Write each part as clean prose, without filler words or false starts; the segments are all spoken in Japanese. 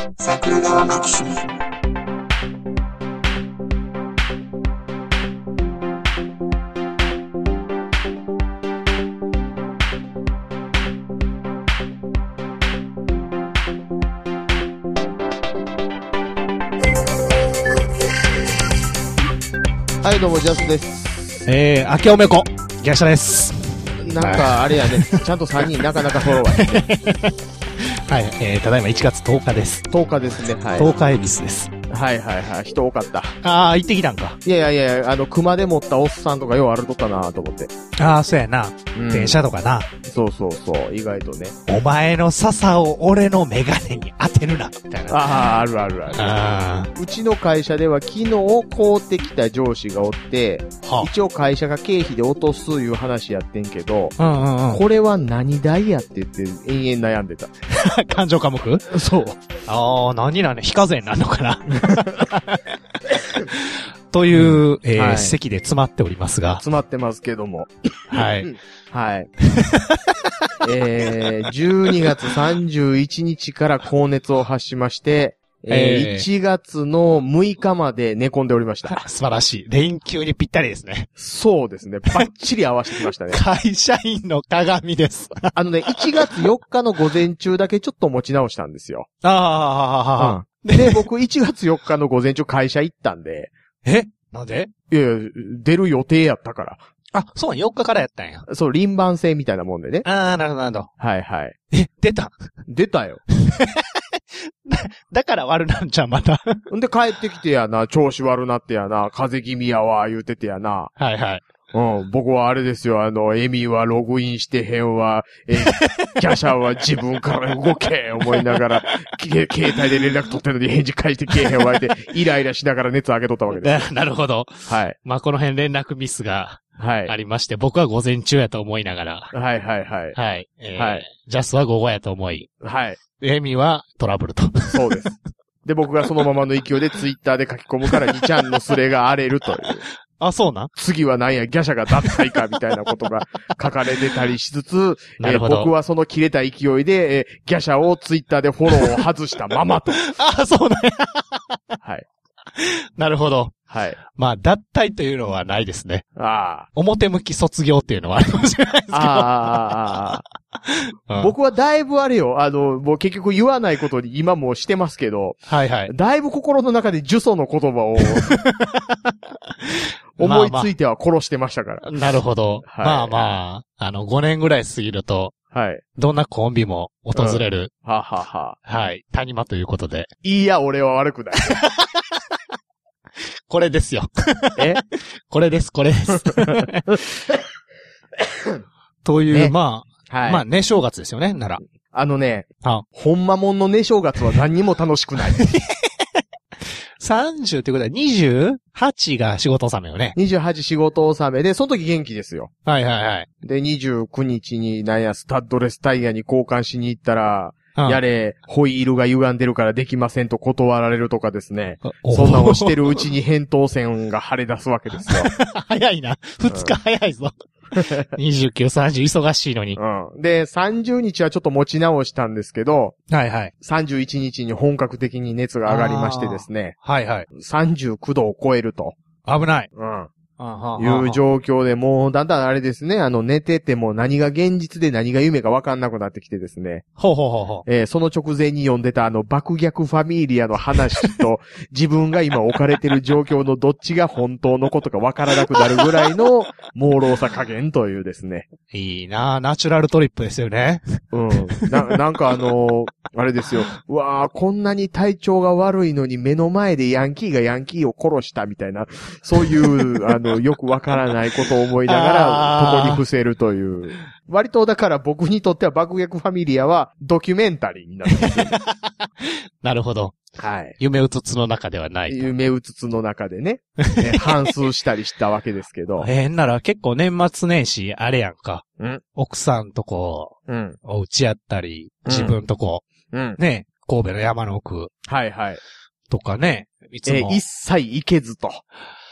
桜川マキシム。 はい、どうも、ジャスです。 明けおめこ、ギャシャです。 なんか、あれやね、ちゃんと3人なかなかフォロワーはい、ただいま1月10日です。 10日ですね、はい。 10日恵比寿です。 はいはいはい、人多かった。 ああ、行ってきたんか。 いやいやいや、熊で持ったおっさんとかよう歩いとったなと思って。 ああ、そうやな。電車とかな。 そうそうそう、意外とね。 お前の笹を俺のメガネに当てるな、みたいな。 ああ、あるあるある。うちの会社では昨日買うてきた上司がおって、一応会社が経費で落とすいう話やってんけど、これは何代やって言って延々悩んでた。 感情科目？ そう。 ああ、何なの？非課税になるのかなという、はい、席で詰まっておりますが。 詰まってますけども。 はい。 はい。12月31日から高熱を発しまして、1月の6日まで寝込んでおりました。 素晴らしい。連休にぴったりですね。 そうですね。バッチリ合わせてきましたね。 会社員の鏡です。 1月4日の午前中だけちょっと持ち直したんですよ。 ああ、 で、僕1月4日の午前中会社行ったんで。 なんで？ いや、出る予定やったから。 あ、そう、4日からやったんや。 そう、輪番制みたいなもんでね。 ああ、なるほど、なるほど。 はいはい。 出たよ。 だから悪なんちゃう、また。 んで帰ってきてやな、調子悪なってやな、風邪気味やわ、言うててやな。 はいはい。 僕はあれですよ、エミはログインしてへんわ、ギャシャは自分から動け、思いながら、携帯で連絡取ってるのに返事返してけえへんわ、ってイライラしながら熱上げとったわけです。 なるほど。 はい。 まあ、この辺連絡ミスが。 はい。 ありまして、僕は午前中やと思いながら。 はいはいはい。 はい。ジャスは午後やと思い。 はい。 エミはトラブルと。 そうです。で、僕がそのままの勢いでツイッターで書き込むから2ちゃんのスレが荒れるという。 あ、そうなん？ 次は何や、ギャシャが脱退かみたいなことが書かれてたりしつつ、僕はその切れた勢いで、ギャシャをツイッターでフォローを外したままと。 あ、そうなんや。 はい。 なるほど。 はい。 まあ、脱退というのはないですね。 ああ。 表向き卒業っていうのはあるかもしれないですけど。 僕はだいぶあれよ、もう結局言わないことに今もしてますけど、 はいはい。 だいぶ心の中で呪詛の言葉を、思いついては殺してましたから。 なるほど。 はい、 まあまあ、5年ぐらい過ぎると、 はい。 どんなコンビも訪れる。 ははは。 はい。谷間ということで。 いや、俺は悪くない。 これですよ。これです。という、ね、まあ、はい、まあ、寝正月ですよね、なら。 ほんまもんの寝正月は何にも楽しくない。 30ってことは28が仕事納めよね。 28仕事納めで、その時元気ですよ。 はいはいはい。 で、29日にスタッドレスタイヤに交換しに行ったら、やれ、ホイールが歪んでるからできませんと断られるとかですね。そんなのをしてるうちに扁桃腺が腫れ出すわけですよ。 早いな。2日早いぞ。29、30忙しいのに。 で、30日はちょっと持ち直したんですけど、 はいはい。 31日に本格的に熱が上がりましてですね。 はいはい。 39度を超えると。 危ない。 いう状況でもうだんだんあれですね、寝てても何が現実で何が夢か分かんなくなってきてですね。 その直前に読んでた爆逆ファミリアの話と自分が今置かれてる状況のどっちが本当のことか分からなくなるぐらいの朦朧さ加減というですね。 いいなぁ、ナチュラルトリップですよね。 なんかあれですよ。うわー、こんなに体調が悪いのに目の前でヤンキーがヤンキーを殺したみたいな、そういうよくわからないことを思いながら、ここに伏せるという。割とだから僕にとっては爆逆ファミリアはドキュメンタリーになってます。 なるほど。 はい。 夢うつつの中ではない。 夢うつつの中でね。反芻したりしたわけですけど。 なら結構年末年始あれやんか。奥さんとこ、お家やったり、自分とこ、ね、神戸の山の奥。 はいはい。 とかね、いつも。 一切行けずと。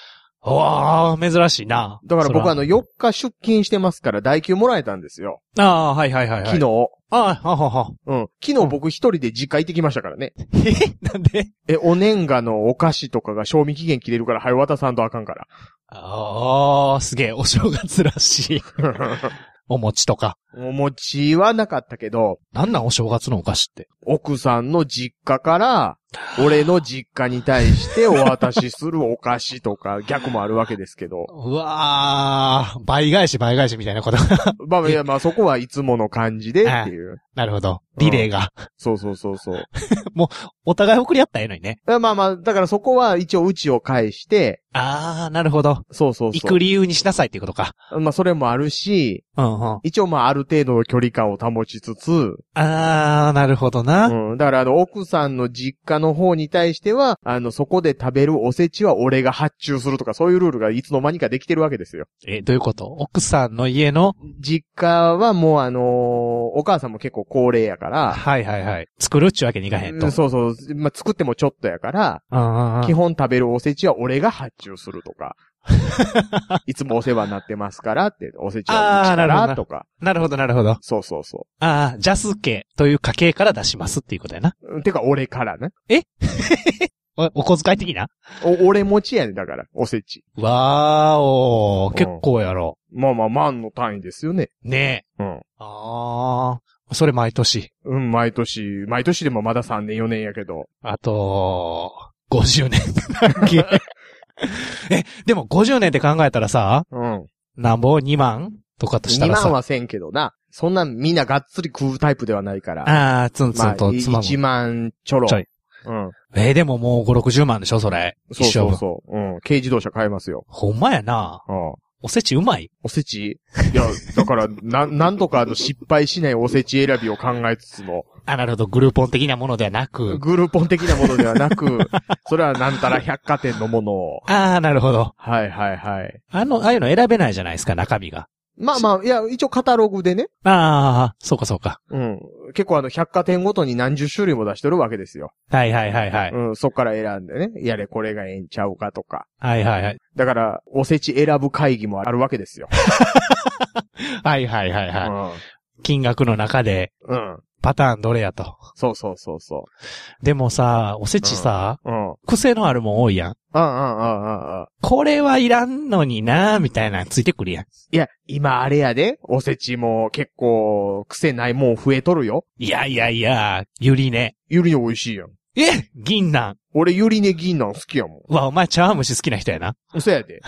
わー、珍しいな。 だから僕4日出勤してますから、代給もらえたんですよ。 ああ、はいはいはい、はい。 昨日。 ああ、ははは。 うん。昨日僕一人で実家行ってきましたからね。 なんでお年賀のお菓子とかが賞味期限切れるから、早渡さんとあかんから。 ああ、すげえ、お正月らしい。お餅とか。 お餅はなかったけど。 なんなんお正月のお菓子って。 奥さんの実家から、俺の実家に対してお渡しするお菓子とか逆もあるわけですけど。 うわー、倍返しみたいなこと。 まあいや、まあそこはいつもの感じでっていう。 なるほど。リレーが。 そうそうそうそう。 もう、お互い送り合ったらええのにね。 まあまあ、だからそこは一応うちを返して。 あー、なるほど。 そうそうそう。 行く理由にしなさいっていうことか。 まあそれもあるし、 うんうん。 一応まあある程度の距離感を保ちつつ。 あー、なるほどな。 うん。だから奥さんの実家の方に対しては、そこで食べるおせちは俺が発注するとか、そういうルールがいつの間にかできてるわけですよ。 どういうこと？奥さんの家の実家はもうお母さんも結構高齢やから。 はいはいはい。作るっちゅうわけにいかへんと。 そうそう。まあ、作ってもちょっとやから、基本食べるおせちは俺が発注するとか。いつもお世話になってますからって、おせちはうちからとか。 なるほどなるほど。 そうそうそう。 ああ、ジャス家という家系から出しますっていうことやな。 てか俺からね。 お小遣い的な？ 俺持ちやねだから、おせち。 わーおー、結構やろ。 まあまあ、万の単位ですよね。 ねえ。 うん。 あー、それ毎年。 うん、毎年でもまだ3年4年やけど。 あと、50年だっけ。でも50年って考えたらさ、 うん。 なんぼ2万とかとしたらさ。 2万はせんけどな。そんなみんながっつり食うタイプではないから。 ああ、ツンツンとつまむ。 1万ちょろ。 ちょい。 うん。 でももう5、60万でしょそれ。 そうそうそう。うん。軽自動車買えますよ。 ほんまやな。 うん。 おせちうまい？ おせちいや、だから、なんとか失敗しないおせち選びを考えつつの。 なるほど。グルーポン的なものではなく。 グルーポン的なものではなく、それはなんたら百貨店のものを。 なるほど。 はいはいはい。 ああいうの選べないじゃないですか、中身が。 まあまあ、いや、一応カタログでね。 そうかそうか。 うん。結構百貨店ごとに何十種類も出してるわけですよ。 はいはいはいはい。 うん、そっから選んでね。やれ、これがええんちゃうかとか。 はいはいはい。 だから、おせち選ぶ会議もあるわけですよ。 はいはいはいはい。うん、金額の中で。うん。パターンどれやと。 そうそうそうそう。 でもさ、おせちさ、癖のあるもん多いやん。これはいらんのになーみたいなついてくるやん。 いや、今あれやで、おせちも結構癖ないもん増えとるよ。 いや、ゆりね。 ゆりね美味しいやん。 銀杏。 俺ゆりね銀杏好きやもん。 お前茶碗蒸し好きな人やな。 そうやで。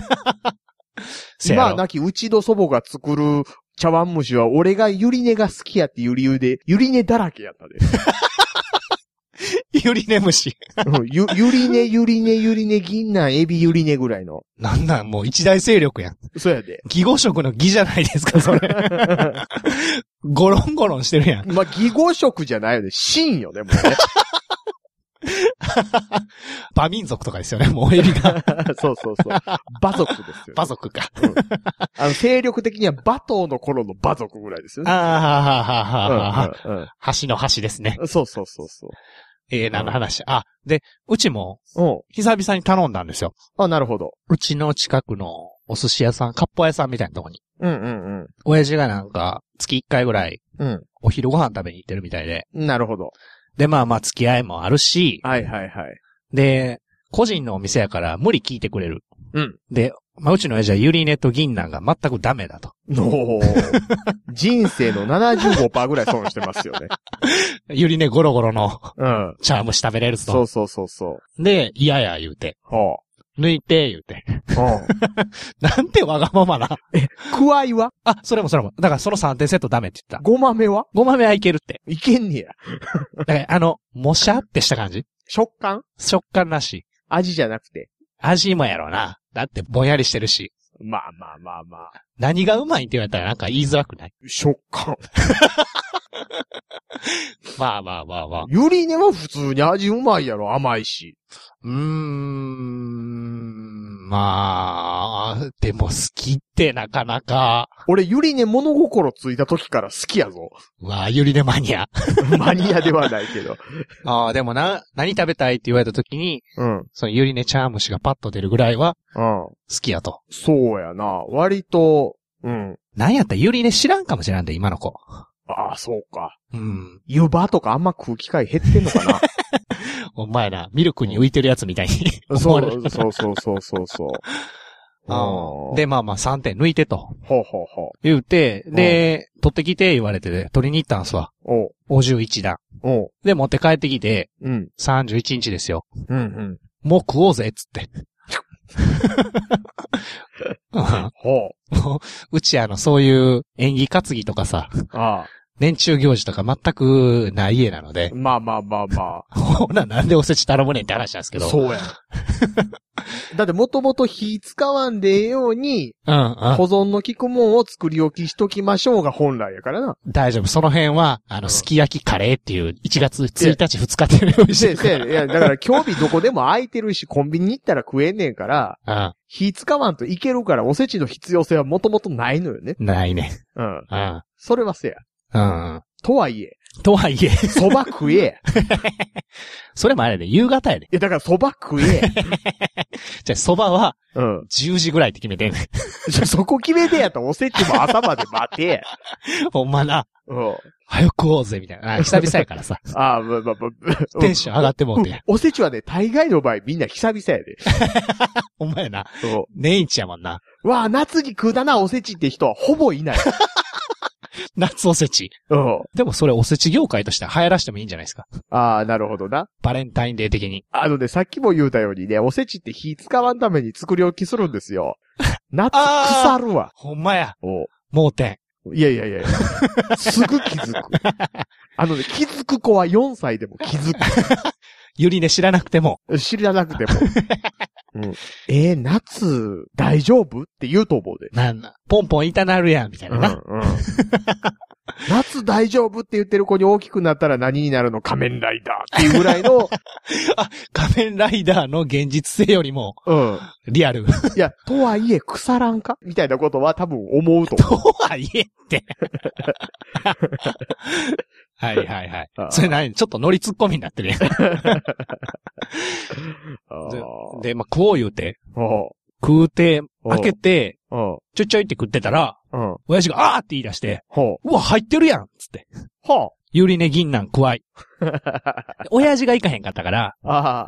今なきうちの祖母が作る茶碗蒸しは俺がゆりねが好きやっていう理由で、ゆりねだらけやったで。 ゆりね蒸し。 ゆりね、銀杏、エビゆりねぐらいの。 なんなん、もう一大勢力やん。 そうやで。 義語色の義じゃないですか、それ。ゴロンゴロンしてるやん。 まあ、義語色じゃないよね。真よね、もうね。 馬民族とかですよね、もうエビが。 そうそうそう。馬族ですよ、ね。 馬族か。 勢力的には馬頭の頃の馬族ぐらいですよね。 橋の橋ですね。 そうそうそうそう。 何の話？で、うちも、久々に頼んだんですよ。 なるほど。 うちの近くのお寿司屋さん、割烹屋さんみたいなとこに。親父がなんか、月1回ぐらい、お昼ご飯食べに行ってるみたいで。 なるほど。 で、まあ付き合いもあるし。 はいはいはい。 で、個人のお店やから無理聞いてくれる。で、うちの親父はゆりねと銀杏が全くダメだと。 人生の 75% ぐらい損してますよね。 ゆりねゴロゴロの、茶碗蒸し食べれると。 そう。 で、嫌や言うて。抜いて言うて。なんてわがままな。 くわいは？ それも。だからその3点セットダメって言った。 ごまめは？ ごまめはいけるって。 いけんねや。 だからもしゃってした感じ？ 食感らしい。 味じゃなくて。 味もやろうな。だってぼんやりしてるし。 まあ。 何がうまいって言われたらなんか言いづらくない？ 食感。 まあ。 ゆりねは普通に味うまいやろ、甘いし。 まあ、でも好きってなかなか。 俺、ゆりね物心ついた時から好きやぞ。 うわぁ、ゆりねマニア。 マニアではないけど。 ああ、でも何食べたいって言われた時に、そのゆりね茶碗蒸しがパッと出るぐらいは、好きやと。 そうやな。割と、 なんやったらゆりね知らんかもしれんで、今の子。 ああ、そうか。湯葉とかあんま食う機会減ってんのかな。 お前な、ミルクに浮いてるやつみたいに。 そう。 で、まあまあ3点抜いてと。 ほう。 言うて、で、取ってきて言われて、取りに行ったんすわ。51段。で、持って帰ってきて、31日ですよ。もう食おうぜ、つって。うちそういう演技担ぎとかさ。年中行事とか全くない家なので。 まあ。 ほら、なんでおせち頼むねんって話なんですけど。 そうや。だってもともと火使わんでええように、保存の効くもんを作り置きしときましょうが本来やからな。 大丈夫。その辺は、すき焼きカレーっていう1月1日2日っていう用意してる。 いや、だから今日日どこでも空いてるし、コンビニに行ったら食えんねんから、火使わんといけるからおせちの必要性はもともとないのよね。 ないね。 それはせや。とはいえ。 蕎麦食え。 それもあれで、夕方やで。 いや、だから蕎麦食え。 じゃあ蕎麦は、10時ぐらいって決めてんねん。 そこ決めてやったらおせちも朝まで待て。 ほんまな。早く食おうぜ、みたいな。久々やからさ。テンション上がってもうて。 おせちはね、大概の場合みんな久々やで。 ほんまやな。年一やもんな。 わあ、夏に食うだな、おせちって人はほぼいない。 夏おせち。でもそれおせち業界として流行らしてもいいんじゃないですか。 ああ、なるほどな。 バレンタインデー的に。 さっきも言うたようにね、おせちって火使わんために作り置きするんですよ。夏腐るわ。 ほんまや。盲点。 いや。すぐ気づく。気づく子は4歳でも気づく。 ゆりね知らなくても。 夏、大丈夫って言うと思うで。 ポンポン痛なるやん、みたいなな。 夏大丈夫って言ってる子に大きくなったら何になるの？仮面ライダーっていうぐらいの。 仮面ライダーの現実性よりも、リアル。 いや、とはいえ腐らんかみたいなことは多分思うと思う。 とはいえって。はい。それ何？ちょっとノリツッコミになってるやん。で、まあ、食おう言うて。食うて、開けて、ちょいちょいって食ってたら、親父があーって言い出して、うわ、入ってるやんつって。ゆりね銀杏くわい。親父が行かへんかったから、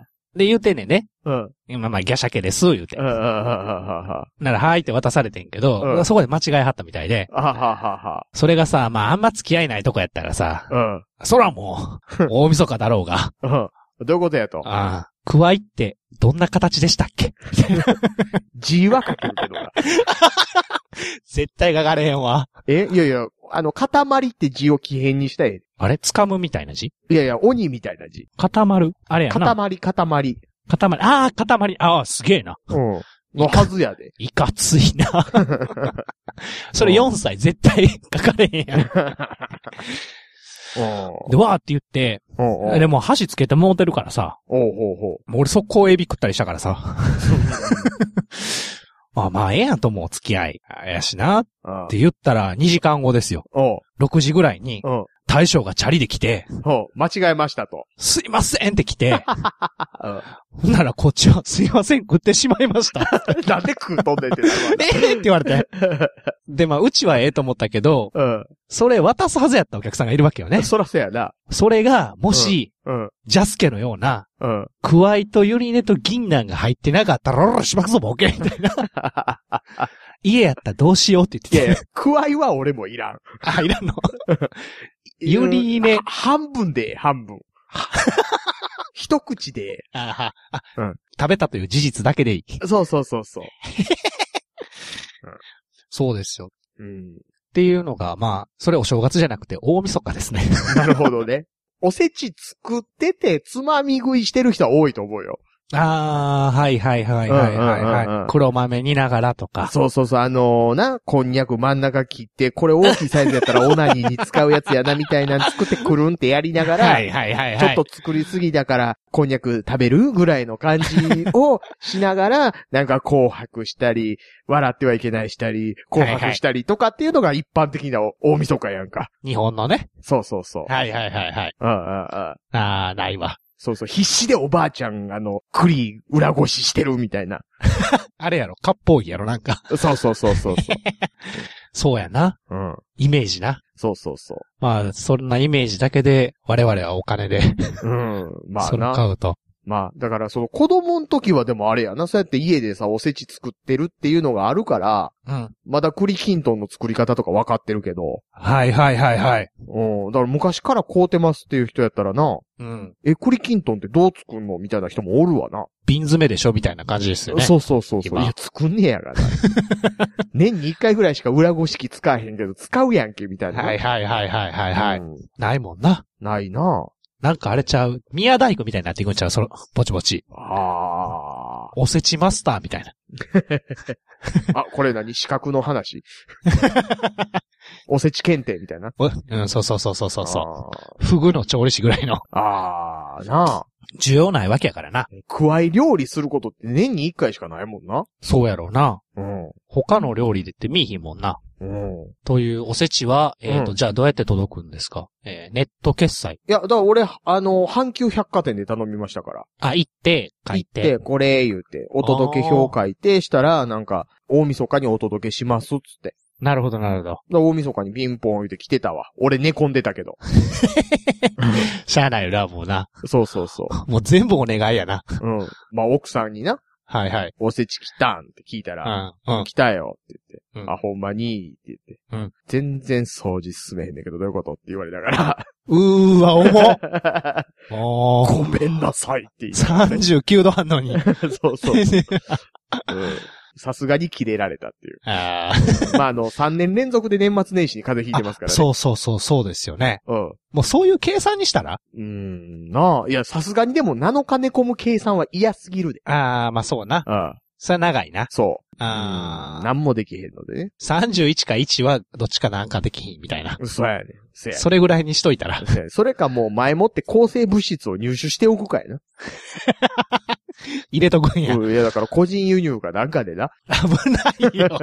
で言うてんねんね。今まあギャシャケです、言うて。なら、はいって渡されてんけど、そこで間違いはったみたいで。それがさ、まああんま付き合いないとこやったらさ、そらもう、大晦日だろうが。 どういうことやと。 くわいって、どんな形でしたっけ字は書けるけどな。 絶対書かれへんわ。 いや、塊って字を奇変にしたい。 あれ掴むみたいな字？ いや、鬼みたいな字。 固まる？あれやな。 塊。 塊。すげえな。 のはずやで。 いかついな。それ4歳絶対書かれへんやん。で、わーって言って、でも箸つけてもうてるからさ。もう俺速攻エビ食ったりしたからさ。まあええやんと思う、付き合い。やしな。って言ったら2時間後ですよ。6時ぐらいに、大将がチャリで来て、 間違えましたと。 すいませんって来て、ほんならこっちはすいません食ってしまいました。 なんで食うとんねんってなるわ。 って言われて。で、まあうちはええと思ったけど、それ渡すはずやったお客さんがいるわけよね。 そらそうやな。 それが、もし、ジャスケのような、クワイとユリネと銀杏が入ってなかったら、しばくぞボケみたいな。家やったらどうしようって言ってて。 クワイは俺もいらん。 いらんの。ユリネ。 半分で、半分。一口で。 食べたという事実だけでいい。 そう。 そうですよ。っていうのが、まあ、それお正月じゃなくて大晦日ですね。 なるほどね。おせち作っててつまみ食いしてる人は多いと思うよ。 はいはいはいはいはい。黒豆煮ながらとか。 そうそうそう、こんにゃく真ん中切って、これ大きいサイズやったらオナニーに使うやつやなみたいなの作ってくるんってやりながら、 はいはいはいはい。 ちょっと作りすぎだから、こんにゃく食べるぐらいの感じをしながら、なんか紅白したり、笑ってはいけないしたり、紅白したりとかっていうのが一般的な大晦日やんか。 日本のね。 そうそうそう。 はいはいはいはい。ないわ。 そうそう、必死でおばあちゃん、栗裏ごししてるみたいな。 あれやろ、かっぽいやろ、なんか。 そうそうそうそう。 そうやな。 うん。 イメージな。 そうそうそう。 まあ、そんなイメージだけで、我々はお金で。 うん。まあな。 それ買うと。 まあ、だからその子供の時はでもあれやな、そうやって家でさ、おせち作ってるっていうのがあるから、 うん。 まだ栗きんとんの作り方とか分かってるけど。 はいはいはいはい。 うん。だから昔から買うてますっていう人やったらな、 うん。 栗きんとんってどう作んのみたいな人もおるわな。 瓶詰めでしょみたいな感じですよね。 そうそうそうそう。いや、作んねえやがな。年に1回ぐらいしか裏ごし器使えへんけど、使うやんけ、みたいな。 はいはいはいはいはいはい。うん、ないもんな。 ないな。 なんかあれちゃう。宮大工みたいになっていくんちゃうぼちぼち。 ああ。 おせちマスターみたいな。 あ、これ何資格の話おせち検定みたいな。 うん、そうそうそうそうそう。フグの調理師ぐらいの。 ああ、なあ。 需要ないわけやからな。 加え料理することって年に1回しかないもんな。 そうやろうな。 うん。 他の料理でって見えひんもんな。 うん。 というおせちは、じゃあどうやって届くんですか？ネット決済。 いや、だから俺、阪急百貨店で頼みましたから。 あ、行って、書いて。 行って、これ言うて、お届け表書いて、したら、なんか、大晦日にお届けします、つって。 なるほど、なるほど。 大晦日にピンポン言うて来てたわ。俺寝込んでたけど。 しゃあないよな、もうな。 そうそうそう。 もう全部お願いやな。 うん。まあ、奥さんにな。 はいはい。 おせち来たんって聞いたら、来たよって言って、あ、ほんまにって言って、全然掃除進めへんねんけどどういうことって言われながら、 わ、重ごめんなさいって言って。 39度あんのに。 そうそう。さすがにキレられたっていう。まあ3年連続で年末年始に風邪ひいてますからね。 そうですよね。うん。もうそういう計算にしたら？ なあ。いや、さすがにでも7日寝込む計算は嫌すぎるで。 まあそうな。それは長いな。 そう。何もできへんのでね。 31か1はどっちかなんかできひんみたいな。 そうやね。 それぐらいにしといたら。 それかもう前もって抗生物質を入手しておくかやな。 入れとくんや。 いやだから個人輸入かなんかでな。 危ないよ。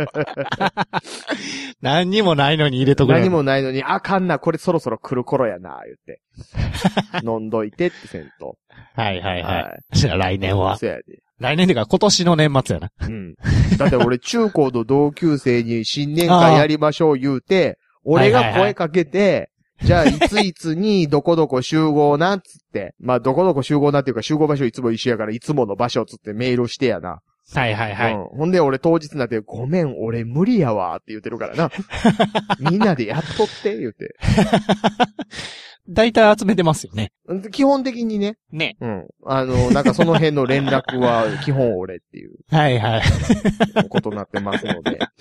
何にもないのに入れとくんや。 何もないのに、あかんな、これそろそろ来る頃やな、言って。飲んどいてってせんと。 はいはいはい。じゃあ来年は。 そうやで。 来年でか今年の年末やな。 うん。だって俺中高の同級生に新年会やりましょう言うて、俺が声かけて、じゃあいついつにどこどこ集合なっつって、まあどこどこ集合なっていうか集合場所いつも一緒やからいつもの場所つってメールしてやな。 はいはいはい。 ほんで俺当日になってごめん俺無理やわって言ってるからな。みんなでやっとって言って。 大体集めてますよね。 基本的にね。 ね。 うん。なんかその辺の連絡は基本俺っていう。 はいはい。 ことになってますので。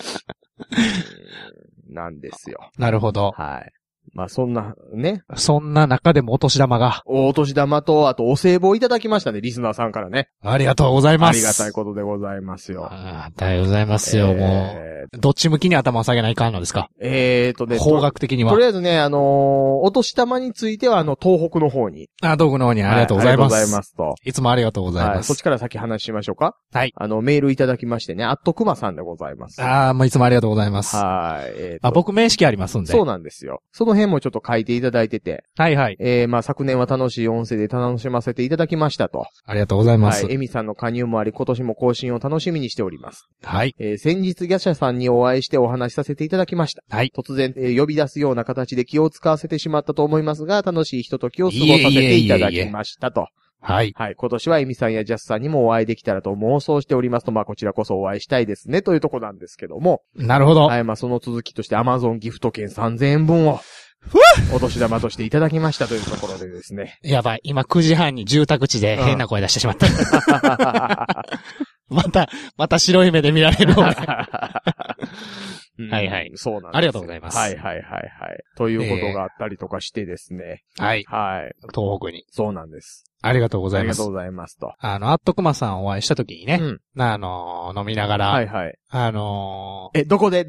なんですよ。 なるほど。 はい。まあそんな、ね。 そんな中でもお年玉が。 お年玉と、あとお歳暮いただきましたね、リスナーさんからね。 ありがとうございます。 ありがたいことでございますよ。 ありがとうございますよ、もう。どっち向きに頭を下げないかんのですか？法学的には。 とりあえずね、お年玉については、東北の方に。 東北の方にありがとうございます。 ありがとうございますと。 いつもありがとうございます。はい、 そっちから先話しましょうか。 はい。 メールいただきましてね、@さんでございます。 もういつもありがとうございます。 はい。 僕面識ありますんで。 そうなんですよ。その辺もちょっと書いていただいてて。 はいはい。 まあ昨年は楽しい音声で楽しませていただきましたと。 ありがとうございます。 はい。エミさんの加入もあり、今年も更新を楽しみにしております。 はい。 先日ギャシャさんにお会いしてお話しさせていただきました。 はい。 突然、呼び出すような形で気を使わせてしまったと思いますが、楽しいひとときを過ごさせていただきましたと。 はい。 はい。今年はエミさんやジャスさんにもお会いできたらと妄想しておりますと、まあこちらこそお会いしたいですねというところなんですけども。 なるほど。 はい。まあその続きとして Amazon ギフト券3000円分を、お年玉としていただきましたというところでですね。 やばい。今9時半に住宅地で変な声出してしまった。また白い目で見られる。 はいはい。 そうなんです。 ありがとうございます。 はいはいはいはい。ということがあったりとかしてですね。 はい。 はい。 東北に。 そうなんです。 ありがとうございます。 ありがとうございますと。 アットクマさんお会いした時にね。飲みながら。 はいはい。どこで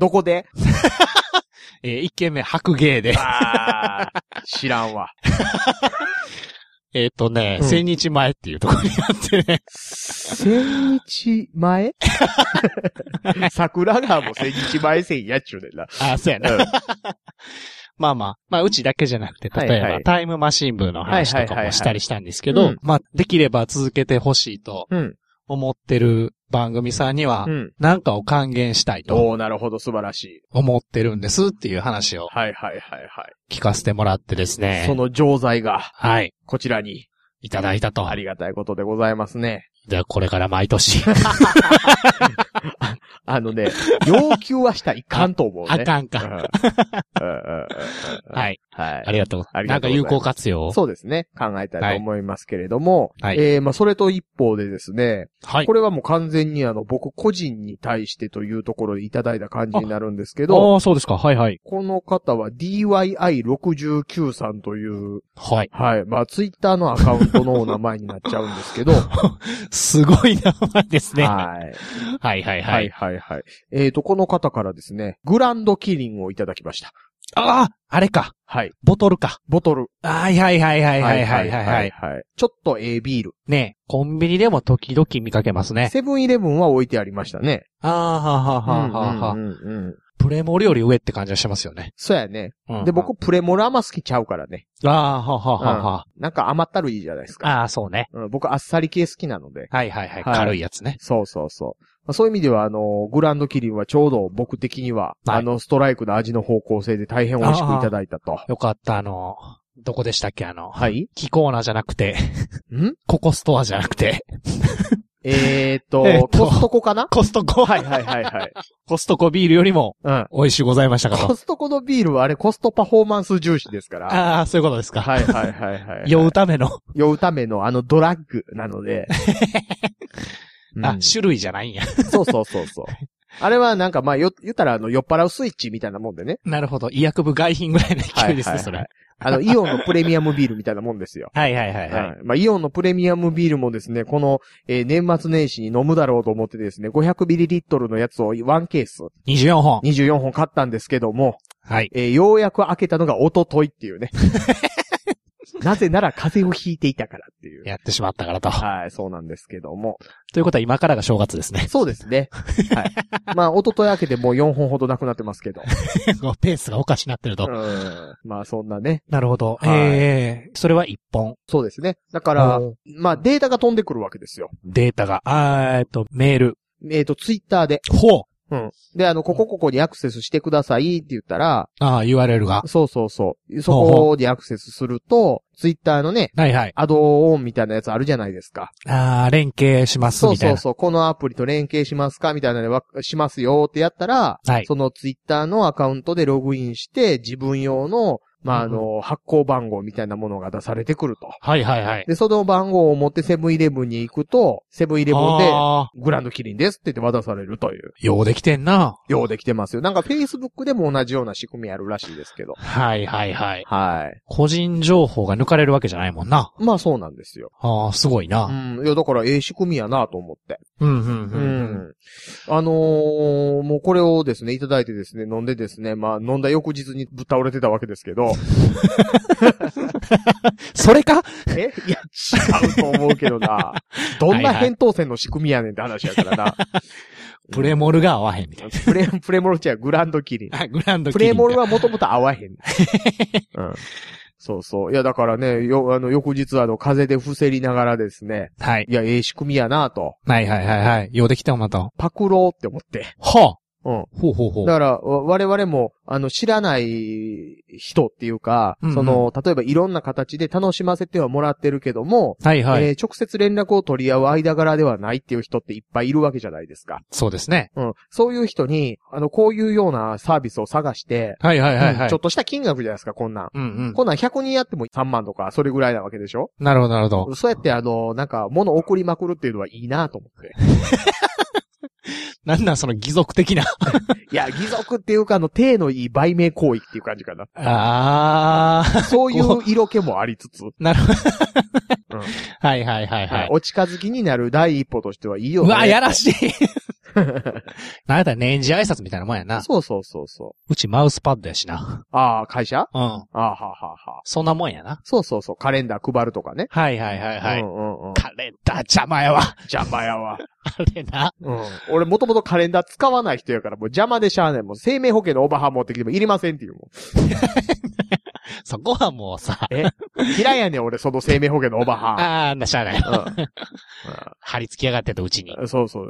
一軒目白芸で。 知らんわ。 千日前っていうところにあってね。 千日前桜川も千日前線やっちゅうねんな。 そうやな。まあ、うちだけじゃなくて、例えば、タイムマシン部の話とかもしたりしたんですけど、できれば続けてほしいと思ってる番組さんには、なんかを還元したいと。 なるほど、素晴らしい。 思ってるんですっていう話を。聞かせてもらってですね。 その錠剤が、 はい。 こちらに、 いただいたと。 ありがたいことでございますね。 じゃあ、これから毎年。 要求はしたらいかんと思うね。 あかんか。はい。はい。ありがとう。なんか有効活用そうですね。考えたいと思いますけれども。はい。それと一方でですね。はい。これはもう完全に僕個人に対してというところでいただいた感じになるんですけど。 そうですか。はいはい。 この方は DYI69 さんという。 はい。 はい。ツイッターのアカウントのお名前になっちゃうんですけど。 すごい名前ですね。 はい。 はいはいはい。 はいはい。この方からですね、グランドキリンをいただきました。 あれか。 はい。 ボトルか。 ボトル。 はいはいはいはいはいはいはい。 ちょっとビール。 ねコンビニでも時々見かけますね。 セブンイレブンは置いてありましたね。 プレモルより上って感じがしますよね。 そうやね。で、僕プレモルあんま好きちゃうからね。なんか甘ったるいいじゃないですか。 そうね。 僕あっさり系好きなので。 はいはいはい。軽いやつね。 そうそうそう。そういう意味では、グランドキリンはちょうど僕的には、ストライクの味の方向性で大変美味しくいただいたと。 よかった、どこでしたっけはい。 キコーナじゃなくて、ココストアじゃなくて、 コストコかな？ コストコ。 はいはいはいはい。 コストコビールよりも、美味しゅうございましたかと。 コストコのビールはコストパフォーマンス重視ですから。 そういうことですか。 はいはいはいはい。 酔うためのドラッグなので。 種類じゃないんや。 そう。あれはなんか言ったら酔っ払うスイッチみたいなもんでね。 なるほど。医薬部外品ぐらいの勢いですね、それ。 イオンのプレミアムビールみたいなもんですよ。 はいはいはいはい。 イオンのプレミアムビールもですね、この、年末年始に飲むだろうと思ってですね、500ml のやつを1ケース。 24本。 24本買ったんですけども。 はい。 ようやく開けたのが一昨日っていうね。なぜなら風邪をひいていたからっていう。 やってしまったからと。 はい、そうなんですけども。 ということは今からが正月ですね。 そうですね。はい。一昨日開けてもう4本ほどなくなってますけど。 ペースがおかしなってると。 そんなね。 なるほど。それは1本。 そうですね。だから、データが飛んでくるわけですよ。 データが。メール。 ツイッターで。 ほう。 で、ここにアクセスしてくださいって言ったら、 URL が。 そう。そこにアクセスすると、ツイッターのね、 はいはい。 アドオンみたいなやつあるじゃないですか。 連携しますみたいな。 そう。このアプリと連携しますかみたいなのでしますよってやったら、はい。そのツイッターのアカウントでログインして、自分用の、発行番号みたいなものが出されてくると。 はいはいはい。 で、その番号を持ってセブンイレブンに行くと、セブンイレブンで、グランドキリンですって言って渡されるという。 ようできてんな。 ようできてますよ。なんか Facebook でも同じような仕組みあるらしいですけど。 はいはいはい。 はい。 個人情報が抜かれるわけじゃないもんな。 そうなんですよ。 すごいな。 だから仕組みやなと思って。もうこれをですね、いただいてですね、飲んでですね、飲んだ翌日にぶっ倒れてたわけですけど。 それかいや、違うと思うけどな。どんな扁桃腺の仕組みやねんって話やからな。 プレモルが合わへんみたいな。プレモル違う、グランドキリン。 グランドキリン。 プレモルはもともと合わへん。そう。いや、だからね、翌日風邪で伏せりながらですね。 はい。 いや、仕組みやなと。 はい。ようできたまた。 パクろうって思って。 はあ。 ほう。だから、我々も、知らない人っていうか、例えばいろんな形で楽しませてはもらってるけども、 はいはい。 直接連絡を取り合う間柄ではないっていう人っていっぱいいるわけじゃないですか。 そうですね。 そういう人に、こういうようなサービスを探して、 はい。 ちょっとした金額じゃないですか、こんなん。こんなん100人やっても3万とか、それぐらいなわけでしょ？ なるほど。 そうやってなんか、物送りまくるっていうのはいいなと思って。 なんなんその義足的な。 いや、義足っていうか手のいい売名行為っていう感じかな。 ああ。 そういう色気もありつつ。 なるほど。 うん、 はいはいはいはい。 お近づきになる第一歩としてはいいよね。 うわ、やらしい。なんやったら年次挨拶みたいなもんやな。 そうそうそうそう。 うちマウスパッドやしな。 ああ、会社うん。 ああ、ははは。 そんなもんやな。 そうそうそう。カレンダー配るとかね。 はいはいはいはい。 うんうんうん、 カレンダー邪魔やわ。 邪魔やわ。 あれな。 うん。俺もともとカレンダー使わない人やからもう邪魔でしゃあない。もう生命保険のオーバーハン持ってきてもいりませんっていうもん。 そこはもうさ。 嫌いやねん俺その生命保険のオーバーハン。 ああ、しゃあない。貼り付きやがってたうちに。 そうそう。うん、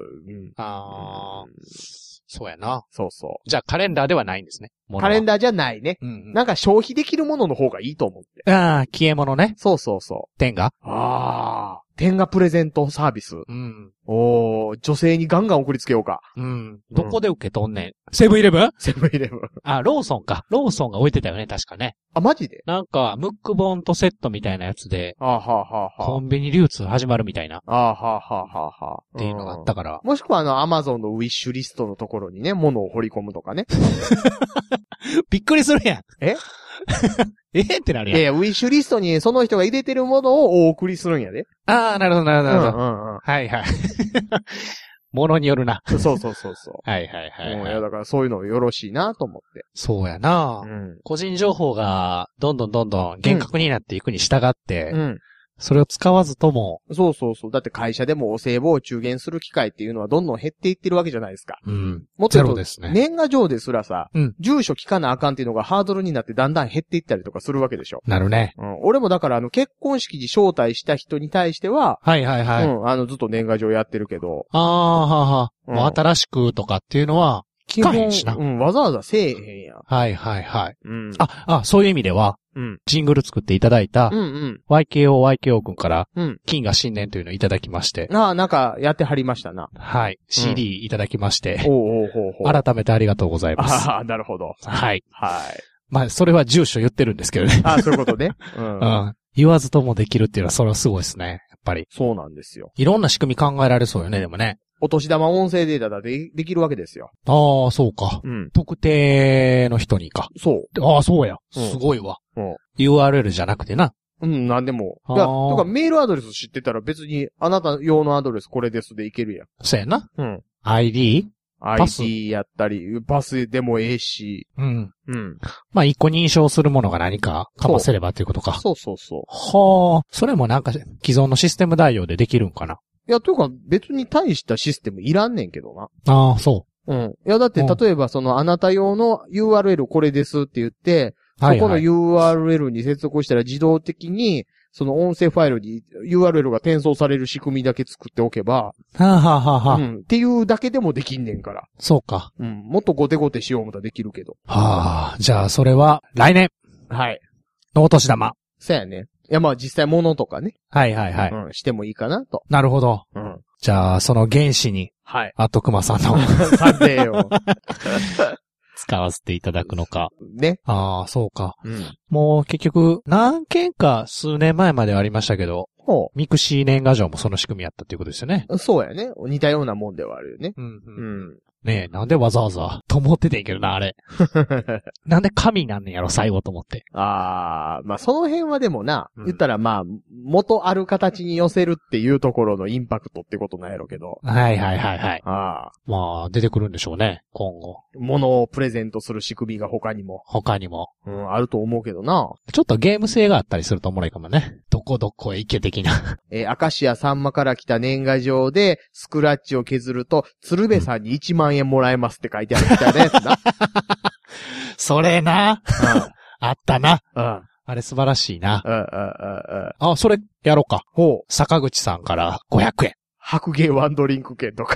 ああ。そうやな。 そうそう。 じゃあカレンダーではないんですね。 カレンダーじゃないね。 うんうん、 なんか消費できるものの方がいいと思って。 ああ、消え物ね。 そうそうそう。 天がああ。天がプレゼントサービス。 うん。 おー、女性にガンガン送りつけようか。 うん。どこで受け取んねん。セブンイレブン？ セブンイレブン。 あ、ローソンか。ローソンが置いてたよね、確かね。 あ、マジで？ なんか、ムック本とセットみたいなやつで、 はあ、はあはあ、 コンビニ流通始まるみたいな。 あはあ、はあはあ、 っていうのがあったから。 もしくはアマゾンのウィッシュリストのところにね、物を掘り込むとかね。 びっくりするやん。ってなるやん。 いやいや、ウィッシュリストにその人が入れてるものをお送りするんやで。 ああ、なるほど、なるほど、なるほど。 うんうん。 はいはい。ものによるな。 そうそうそうそう。 はいはいはい、 いや、だからそういうのよろしいなと思って。 そうやな、個人情報がどんどん厳格になっていくに従って、それを使わずとも。 そうそうそう。だって会社でもお歳暮を中元する機会っていうのはどんどん減っていってるわけじゃないですか。 うん。 もっとゼロですね。 年賀状ですらさ、住所聞かなあかんっていうのがハードルになってだんだん減っていったりとかするわけでしょ。 なるね。 俺もだから結婚式に招待した人に対しては、 はいはいはい。 ずっと年賀状やってるけど。 ああ、はは。もう新しくとかっていうのは、聞かへんしな。 わざわざせえへんやん。 はいはいはい。そういう意味では、ジングル作っていただいた、YKO 君から、金が新年というのをいただきまして。 なんか、やってはりましたな。 はい。CD いただきまして。改めてありがとうございます。 ああ、なるほど。 はい。 はい。 まあ、それは住所言ってるんですけどね。 そういうことね。 言わずともできるっていうのは、それはすごいですね。やっぱり。 そうなんですよ。 いろんな仕組み考えられそうよね、でもね。 お年玉音声データでできるわけですよ。 ああ、そうか。特定の人にか。 そう。 ああ、そうや。すごいわ。URL じゃなくてな。 なんでも。いや、とかメールアドレス知ってたら別にあなた用のアドレスこれですでいけるやん。 そうやな。ID？ ID やったり、パスでもええし。 まあ、一個認証するものが何かかませればっていうことか。 そうそうそう。 はあ。それもなんか既存のシステム代用でできるんかな。 いや、というか別に大したシステムいらんねんけどな。 ああ、そう。 いや、だって例えばあなた用の URL これですって言って、そこの URL に接続したら自動的に、その音声ファイルに URL が転送される仕組みだけ作っておけば、っていうだけでもできんねんから。 そうか。 もっとゴテゴテしようもたらできるけど。 はあ、じゃあそれは来年。 はい。 のお年玉。 そうやね。いや、まあ実際物とかね。 はいはいはい。 してもいいかなと。 なるほど。じゃあ、その原子に。 はい。 あとくまさんの。 さてよ。 使わせていただくのか。 ね。 ああ、そうか。もう結局、何件か数年前まではありましたけど、ミクシー年賀状もその仕組みやったっていうことですよね。 そうやね。似たようなもんではあるよね。 ねえ、なんでわざわざ、と思っててんけどな、あれ。なんで神なんねんやろ、最後と思って。 まあその辺はでもな、言ったらまあ、元ある形に寄せるっていうところのインパクトってことなんやろうけど。 はいはいはいはい。 まあ、出てくるんでしょうね、今後。 物をプレゼントする仕組みが他にも。あると思うけどな。 ちょっとゲーム性があったりするとおもろいかもね。どこどこへ行け的な。 明石家さんまから来た年賀状で、スクラッチを削ると、鶴瓶さんに1万円もらえますって書いてあるみたいなやつな。 それな。あったな。 あれ素晴らしいな。それやろうか。坂口さんから500円。 白芸ワンドリンク券とか。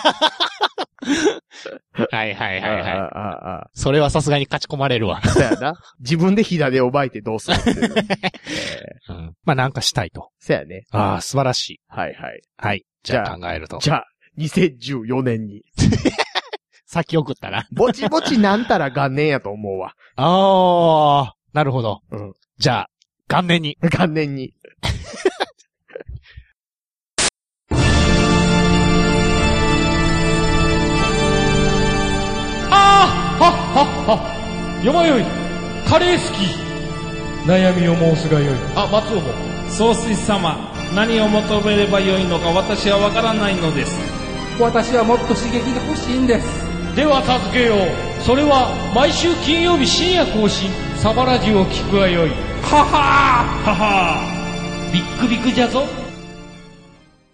はいはいはいはい。それはさすがに勝ち込まれるわ。 そうやな。自分で火種を巻いてどうするっていう。 まあなんかしたいと。 そうやね。 素晴らしい。 はいはい。 はい。じゃあ考えると。 じゃあ、2014年に。 先送ったな。 ぼちぼちなんたら元年やと思うわ。 なるほど。じゃあ、元年に。 元年に。 よまよい、カレー好き。悩みを申すがよい。松尾も。 総帥様、何を求めればよいのか私はわからないのです。 私はもっと刺激が欲しいんです。 では助けよう。それは毎週金曜日深夜更新、サバラジュを聞くがよい。 ははーははー、ビックビックじゃぞ。